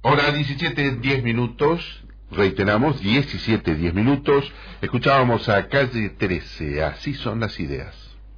Hora 17:10, reiteramos, 17:10. Escuchábamos a Calle 13, así son las ideas.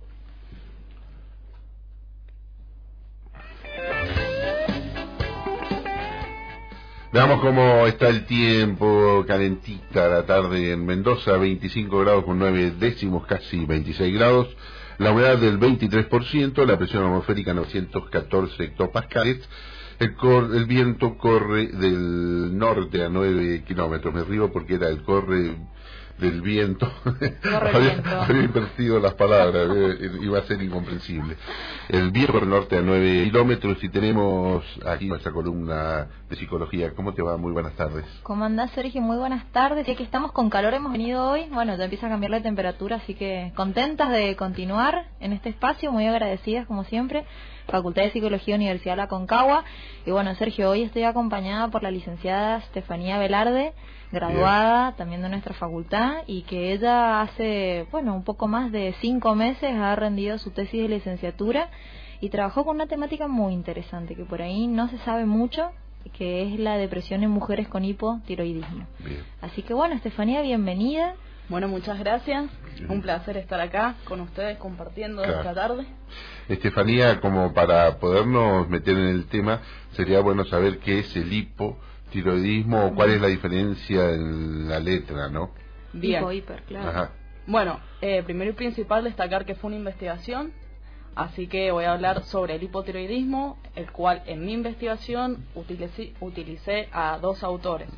Veamos cómo está el tiempo, calentita la tarde en Mendoza, 25 grados con 9 décimos, casi 26 grados, la humedad del 23%, la presión atmosférica 914 hectopascales, el viento corre del norte a 9 kilómetros, me río porque era el corre del viento, había invertido las palabras, iba a ser incomprensible. El viento corre del norte a 9 kilómetros y tenemos aquí nuestra columna de psicología. ¿Cómo te va? Muy buenas tardes. ¿Cómo andás, Sergio? Muy buenas tardes. Ya que estamos con calor, hemos venido hoy, bueno, ya empieza a cambiar la temperatura, así que contentas de continuar en este espacio, muy agradecidas como siempre. Facultad de Psicología, Universidad La Aconcagua. Y bueno, Sergio, hoy estoy acompañada por la licenciada Estefanía Velarde, graduada también de nuestra facultad, y que ella hace, bueno, un poco más de 5 meses ha rendido su tesis de licenciatura y trabajó con una temática muy interesante que por ahí no se sabe mucho, que es la depresión en mujeres con hipotiroidismo. Bien. Así que bueno, Estefanía, bienvenida. Bueno, muchas gracias. Un placer estar acá con ustedes compartiendo esta tarde. Estefanía, como para podernos meter en el tema, sería bueno saber qué es el hipotiroidismo o cuál es la diferencia en la letra, ¿no? Bien. Hiper, claro. Ajá. Bueno, primero y principal destacar que fue una investigación, así que voy a hablar sobre el hipotiroidismo, el cual en mi investigación utilicé a 2 autores.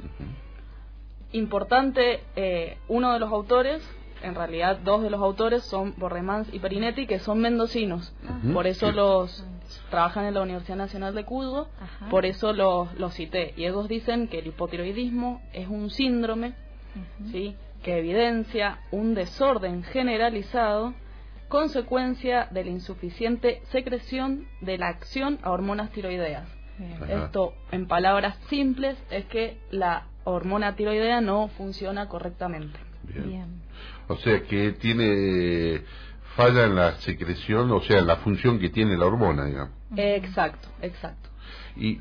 Importante, uno de los autores, en realidad 2 de los autores son Borremans y Perinetti, que son mendocinos. Por eso los trabajan en la Universidad Nacional de Cuyo. Por eso los cité. Y ellos dicen que el hipotiroidismo es un síndrome, ¿sí?, que evidencia un desorden generalizado, consecuencia de la insuficiente secreción de la acción a hormonas tiroideas. Esto, en palabras simples, es que la hormona tiroidea no funciona correctamente. Bien. O sea que tiene falla en la secreción, o sea, en la función que tiene la hormona, digamos. Exacto. ¿Y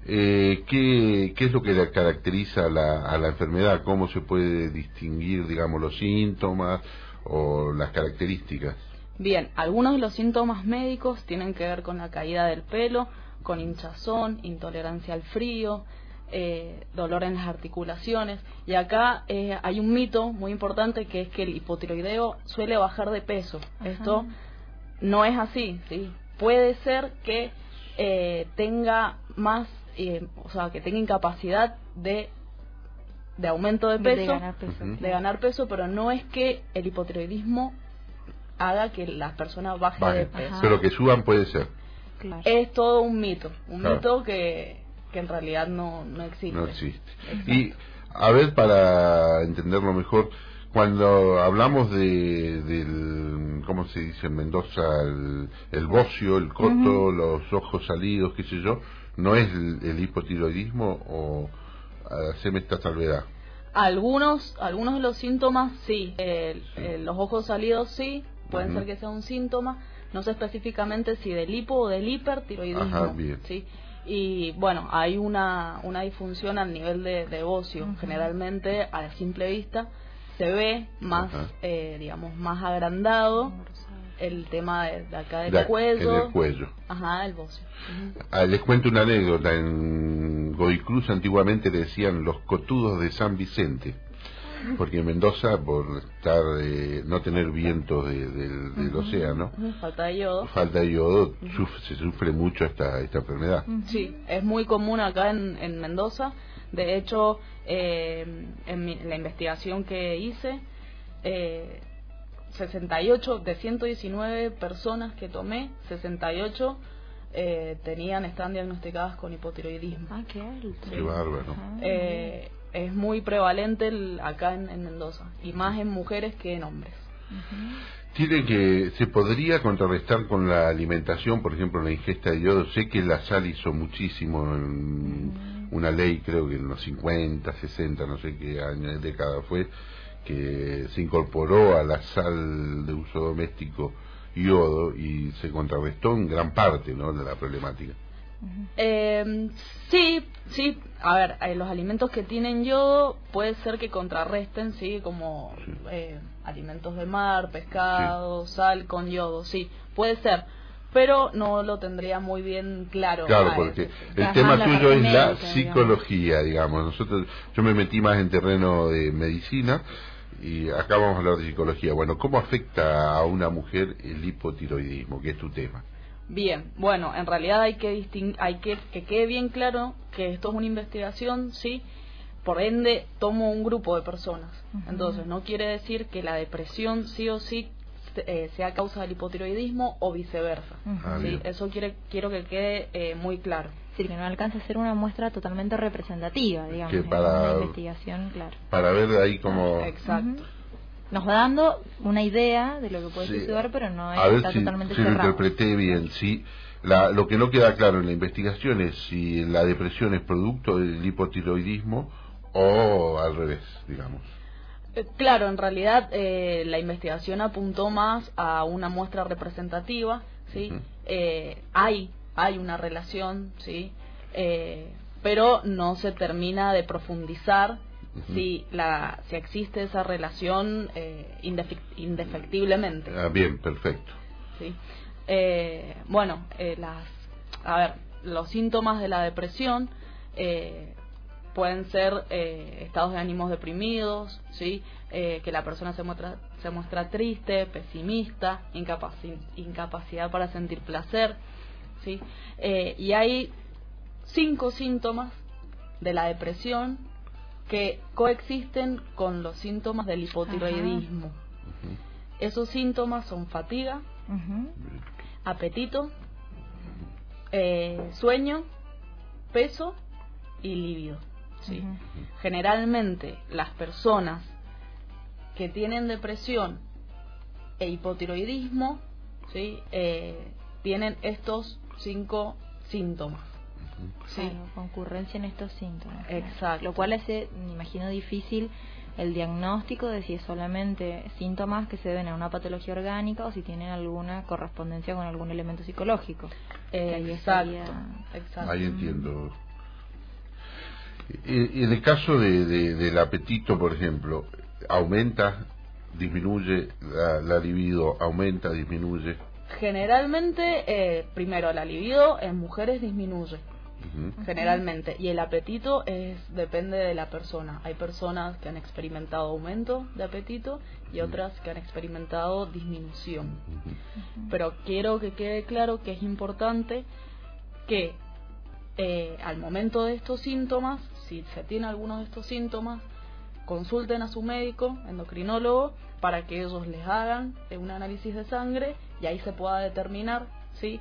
qué es lo que le caracteriza a la enfermedad? ¿Cómo se puede distinguir, digamos, los síntomas o las características? Bien, algunos de los síntomas médicos tienen que ver con la caída del pelo, con hinchazón, intolerancia al frío, dolor en las articulaciones. Y acá hay un mito muy importante, que es que el hipotiroideo suele bajar de peso. Esto no es así, ¿sí? Puede ser que tenga más, o sea, que tenga incapacidad de aumento de peso, de ganar peso, pero no es que el hipotiroidismo haga que la persona baje de peso. Pero que suban puede ser. Claro. Es todo un mito, mito que en realidad no existe. No existe. Y a ver, para entenderlo mejor, cuando hablamos del, ¿cómo se dice en Mendoza? El bocio, el coto, los ojos salidos, qué sé yo, ¿no es el hipotiroidismo o haceme esta salvedad? Algunos de los síntomas sí, los ojos salidos sí, pueden ser que sea un síntoma, no sé específicamente si del hipo o del hipertiroidismo. ¿Sí? Y bueno, hay una disfunción al nivel de bocio. Generalmente, a simple vista, se ve más, digamos, más agrandado el tema de acá del cuello. En el cuello. El bocio. Les cuento una anécdota. En Godoy antiguamente le decían los cotudos de San Vicente, porque en Mendoza, por estar no tener vientos del océano, falta de yodo, se sufre mucho esta enfermedad. Sí, es muy común acá en Mendoza. De hecho, en la investigación que hice, 68 de 119 personas que tomé, 68 están diagnosticadas con hipotiroidismo. Qué alto. Qué bárbaro. Es muy prevalente acá en Mendoza, y más en mujeres que en hombres. ¿Se podría contrarrestar con la alimentación, por ejemplo, la ingesta de yodo? Sé que la sal hizo muchísimo en una ley, creo que en los 50, 60, no sé qué año, década fue, que se incorporó a la sal de uso doméstico yodo y se contrarrestó en gran parte, ¿no?, de la problemática. Sí, sí. A ver, los alimentos que tienen yodo puede ser que contrarresten, sí, como alimentos de mar, pescado, sal con yodo, sí, puede ser. Pero no lo tendría muy bien claro. Claro, porque el tema suyo es la psicología, digamos. Yo me metí más en terreno de medicina y acá vamos a hablar de psicología. Bueno, ¿cómo afecta a una mujer el hipotiroidismo, que es tu tema? Bien, bueno, en realidad hay que quede bien claro que esto es una investigación, sí, por ende tomo un grupo de personas. Entonces, no quiere decir que la depresión sí o sí sea causa del hipotiroidismo o viceversa. ¿Sí? Eso quiero que quede muy claro. Sí, que no alcanza a ser una muestra totalmente representativa, digamos, que para una investigación, claro. Para ver ahí como... Exacto. Nos va dando una idea de lo que puede suceder, pero no está totalmente cerrado. A ver si lo interpreté bien. Sí, lo que no queda claro en la investigación es si la depresión es producto del hipotiroidismo o al revés, digamos. Claro, en realidad la investigación apuntó más a una muestra representativa, ¿sí? Hay una relación, ¿sí? Pero no se termina de profundizar si existe esa relación indefectiblemente. Bien, perfecto. ¿Sí? Bueno, los síntomas de la depresión pueden ser estados de ánimos deprimidos, ¿sí? Que la persona se muestra triste, pesimista, incapacidad para sentir placer, ¿sí? Y hay 5 síntomas de la depresión que coexisten con los síntomas del hipotiroidismo. Esos síntomas son fatiga, apetito, sueño, peso y líbido. ¿Sí? Generalmente las personas que tienen depresión e hipotiroidismo, ¿sí? Tienen estos 5 síntomas. ¿Sí? Claro, concurrencia en estos síntomas. Exacto. Lo cual hace, me imagino, difícil el diagnóstico de si es solamente síntomas que se deben a una patología orgánica o si tienen alguna correspondencia con algún elemento psicológico. Exacto. Ahí entiendo. En el caso del apetito, por ejemplo, ¿aumenta, disminuye la libido? ¿Aumenta, disminuye? Generalmente, primero, la libido en mujeres disminuye. Generalmente, y el apetito depende de la persona. Hay personas que han experimentado aumento de apetito y otras que han experimentado disminución. Pero quiero que quede claro que es importante que al momento de estos síntomas, si se tiene alguno de estos síntomas, consulten a su médico, endocrinólogo, para que ellos les hagan un análisis de sangre y ahí se pueda determinar si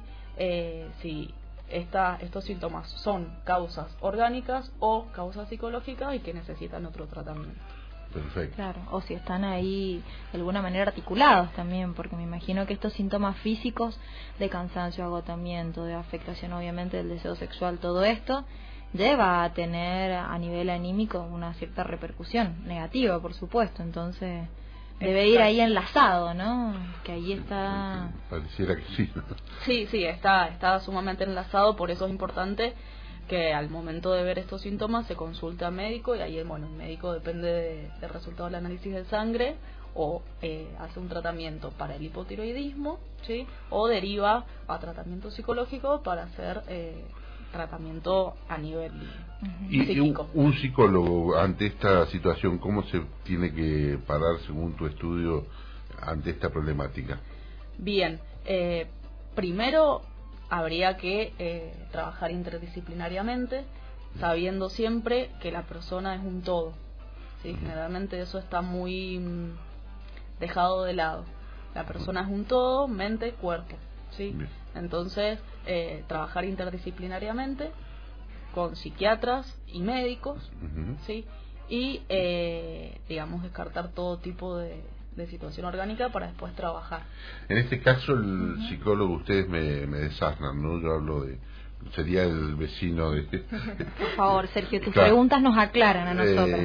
estos síntomas son causas orgánicas o causas psicológicas y que necesitan otro tratamiento. Perfecto. Claro, o si están ahí de alguna manera articulados también, porque me imagino que estos síntomas físicos de cansancio, agotamiento, de afectación obviamente del deseo sexual, todo esto lleva a tener a nivel anímico una cierta repercusión negativa, por supuesto, entonces debe ir ahí enlazado, ¿no? Que ahí está... Pareciera que sí, ¿no? Sí, está sumamente enlazado, por eso es importante que al momento de ver estos síntomas se consulte a médico y ahí el médico depende del resultado del análisis de sangre o hace un tratamiento para el hipotiroidismo, ¿sí? O deriva a tratamiento psicológico para hacer tratamiento a nivel psíquico. Y un psicólogo ante esta situación, ¿cómo se tiene que parar según tu estudio ante esta problemática? Bien, primero habría que trabajar interdisciplinariamente, sabiendo siempre que la persona es un todo, ¿sí? Generalmente eso está muy dejado de lado. La persona es un todo, mente, cuerpo, ¿sí? Bien. Entonces, trabajar interdisciplinariamente con psiquiatras y médicos, ¿sí? Y, digamos, descartar todo tipo de situación orgánica para después trabajar. En este caso, el psicólogo, ustedes me desasnan, ¿no? Yo hablo sería el vecino de... Por favor, Sergio, tus preguntas nos aclaran a nosotros.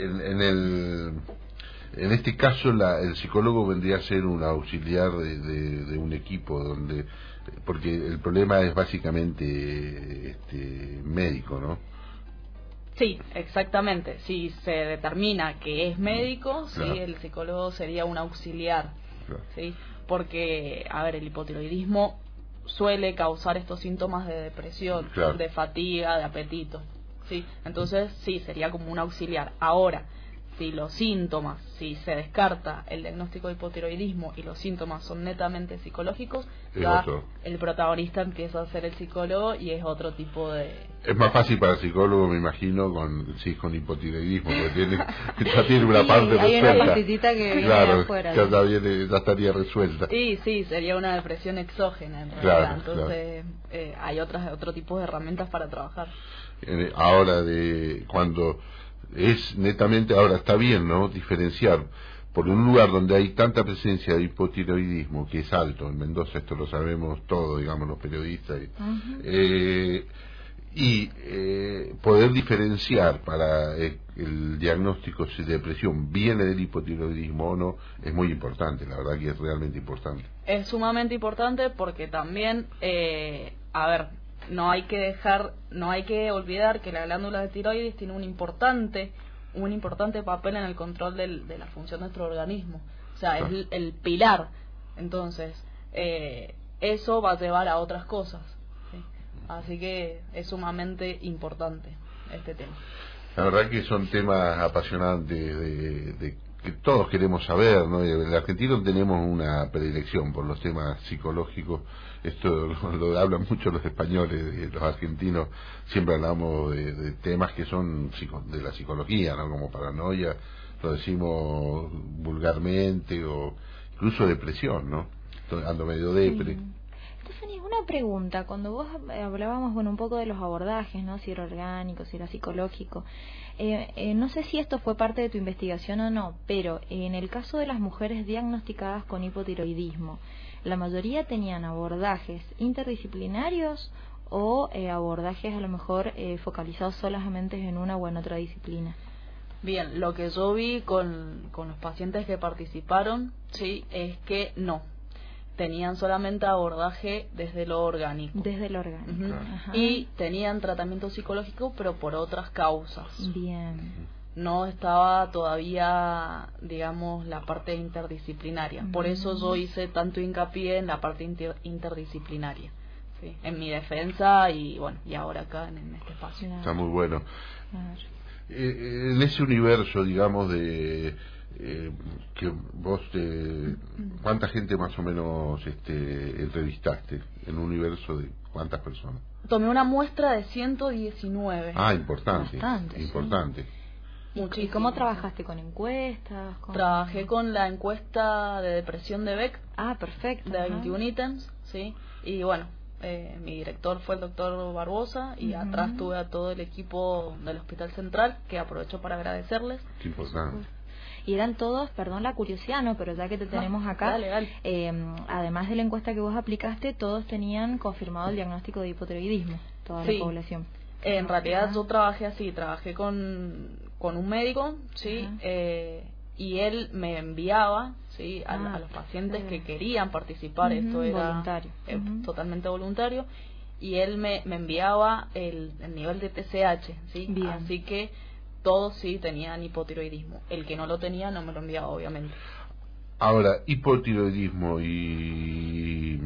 En este caso, el psicólogo vendría a ser un auxiliar de un equipo donde porque el problema es básicamente médico, ¿no? Sí, exactamente. Si se determina que es médico, claro. sí, el psicólogo sería un auxiliar, Claro. ¿sí? Porque, a ver, el hipotiroidismo suele causar estos síntomas de depresión, Claro. de fatiga, de apetito, ¿sí? Entonces, sí, sería como un auxiliar. Ahora, si se descarta el diagnóstico de hipotiroidismo y los síntomas son netamente psicológicos, ya el protagonista empieza a ser el psicólogo y es otro tipo de... Es más fácil para el psicólogo, me imagino, con hipotiroidismo, porque ya tiene una parte hay resuelta. una partecita que viene claro, de afuera. ya estaría resuelta. Sí, sería una depresión exógena en realidad. Claro, entonces hay otro tipo de herramientas para trabajar. Ahora, cuando es netamente, ahora está bien, ¿no?, diferenciar por un lugar donde hay tanta presencia de hipotiroidismo, que es alto en Mendoza, esto lo sabemos todos, digamos, los periodistas, y poder diferenciar para el diagnóstico si depresión viene del hipotiroidismo o no, es muy importante, la verdad que es realmente importante. Es sumamente importante porque también, no hay que olvidar que la glándula de tiroides tiene un importante papel en el control de la función de nuestro organismo. O sea, claro. Es el pilar. Entonces, eso va a llevar a otras cosas, ¿sí? Así que es sumamente importante este tema. La verdad que son temas apasionantes de que todos queremos saber, ¿no? El argentino tenemos una predilección por los temas psicológicos. Esto lo hablan mucho los españoles, los argentinos siempre hablamos de temas que son de la psicología, ¿no? Como paranoia, lo decimos vulgarmente, o incluso depresión, ¿no? Ando medio depre. Stephanie, una pregunta. Cuando vos hablábamos un poco de los abordajes, ¿no? Si era orgánico, si era psicológico. No sé si esto fue parte de tu investigación o no, pero en el caso de las mujeres diagnosticadas con hipotiroidismo, ¿la mayoría tenían abordajes interdisciplinarios o abordajes a lo mejor focalizados solamente en una o en otra disciplina? Bien, lo que yo vi con los pacientes que participaron, sí, es que no. Tenían solamente abordaje desde lo orgánico. Desde lo orgánico. Ajá. Y tenían tratamiento psicológico, pero por otras causas. Bien. No estaba todavía, digamos, la parte interdisciplinaria. Por eso yo hice tanto hincapié en la parte interdisciplinaria, ¿sí? En mi defensa y ahora acá en este espacio. Claro. Está muy bueno. Claro. En ese universo, digamos, que vos ¿cuánta gente más o menos entrevistaste? En un universo de ¿cuántas personas? Tomé una muestra de 119. Importante. Bastante, importante. Sí. ¿Y cómo trabajaste? ¿Con encuestas? Trabajé con la encuesta de depresión de Beck. Perfecto. De 21 ítems, sí. Y mi director fue el doctor Barbosa y atrás tuve a todo el equipo del Hospital Central, que aprovecho para agradecerles. Qué importante. Y eran todos, perdón la curiosidad, ¿no? Pero ya que te tenemos acá, dale. Además de la encuesta que vos aplicaste, todos tenían confirmado el diagnóstico de hipotiroidismo, toda la población. En realidad yo trabajé con un médico, sí, y él me enviaba, sí, a los pacientes que querían participar. Esto era voluntario, totalmente voluntario, y él me enviaba el nivel de TSH, sí. Bien. Así que todos sí tenían hipotiroidismo. El que no lo tenía no me lo enviaba, obviamente. Ahora, hipotiroidismo y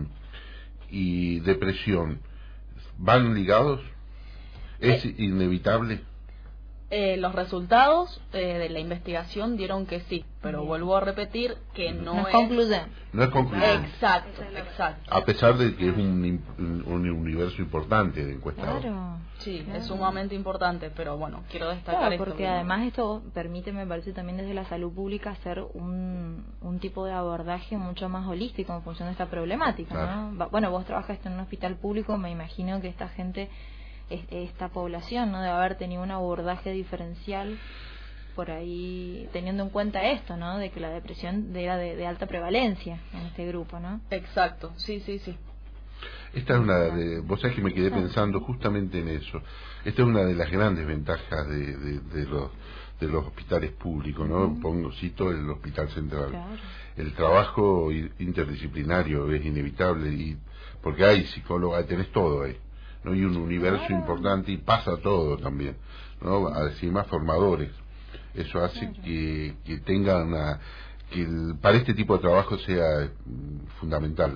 depresión, ¿van ligados? ¿Es inevitable? Los resultados de la investigación dieron que sí, pero vuelvo a repetir que no es concluyente. No es concluyente. Exacto. A pesar de que es un universo importante de encuestadores. Claro. Sí, claro. Es sumamente importante, pero quiero destacar esto. Porque además esto permite, me parece, también desde la salud pública hacer un tipo de abordaje mucho más holístico en función de esta problemática, claro. ¿no? Bueno, vos trabajaste en un hospital público, me imagino que esta gente, esta población, ¿no? Debe haber tenido un abordaje diferencial por ahí, teniendo en cuenta esto, ¿no? De que la depresión era de alta prevalencia en este grupo, ¿no? Exacto, sí. Esta es una vos sabés que me quedé pensando justamente en eso. Esta es una de las grandes ventajas de los hospitales públicos, ¿no? Cito el Hospital Central. Claro. El trabajo interdisciplinario es inevitable, y porque hay psicólogos, tenés todo ahí, ¿no? Y un universo importante y pasa todo también, ¿no? Así más formadores. Eso hace que tengan para este tipo de trabajo sea fundamental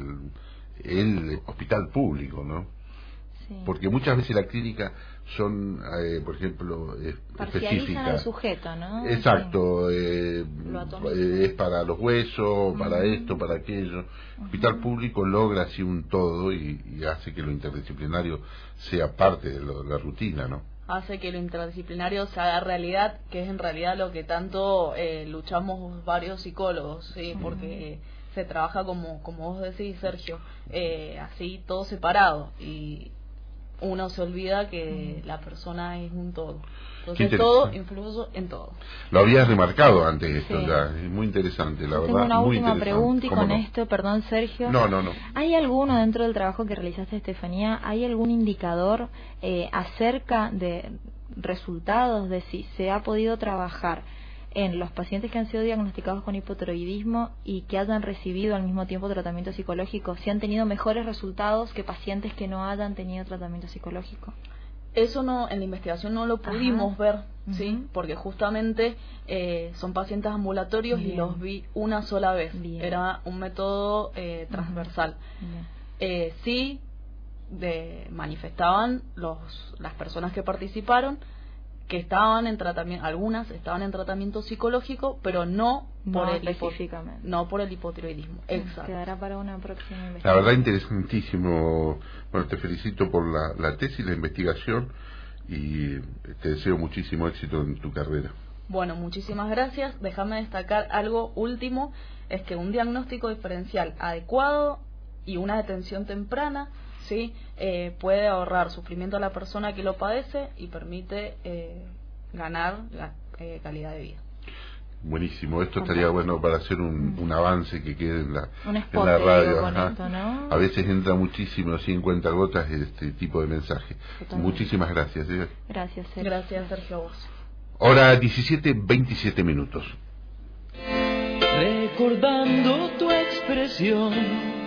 el hospital público, ¿no? Sí. Porque muchas veces la clínica son, por ejemplo, parcializan al sujeto, ¿no? Exacto, Sí. Es para los huesos, para esto, para aquello. El hospital público logra así un todo y hace que lo interdisciplinario sea parte de la rutina, ¿no? Hace que lo interdisciplinario se haga realidad, que es en realidad lo que tanto luchamos varios psicólogos, ¿sí? Porque se trabaja como vos decís, Sergio, así todo separado, y uno se olvida que la persona es un todo. Entonces todo influye en todo. Lo habías remarcado antes esto, Sí. ya, es muy interesante, la verdad. Tengo una muy última interesante. pregunta y ¿Cómo con no? esto, perdón Sergio. No. ¿Hay alguno dentro del trabajo que realizaste, Estefanía, hay algún indicador acerca de resultados de si se ha podido trabajar en los pacientes que han sido diagnosticados con hipotiroidismo y que hayan recibido al mismo tiempo tratamiento psicológico, si han tenido mejores resultados que pacientes que no hayan tenido tratamiento psicológico? Eso no, en la investigación no lo pudimos ver, ¿sí? Porque justamente son pacientes ambulatorios. Bien. Y los vi una sola vez. Bien. Era un método transversal. Sí, manifestaban las personas que participaron que estaban en tratamiento, algunas estaban en tratamiento psicológico, pero no por el hipotiroidismo. Exacto. Quedará para una próxima investigación. La verdad, interesantísimo. Bueno, te felicito por la tesis, la investigación, y te deseo muchísimo éxito en tu carrera. Bueno, muchísimas gracias. Déjame destacar algo último, es que un diagnóstico diferencial adecuado y una detención temprana, ¿sí? Puede ahorrar sufrimiento a la persona que lo padece y permite ganar calidad de vida. Buenísimo, esto estaría bueno para hacer un avance que quede en la radio. Con esto, ¿no? A veces entra muchísimo, así en cuentagotas, este tipo de mensaje. Totalmente. Muchísimas gracias. Gracias, Sergio. Gracias, Sergio, a vos. Hora 17:27 minutos. Recordando tu expresión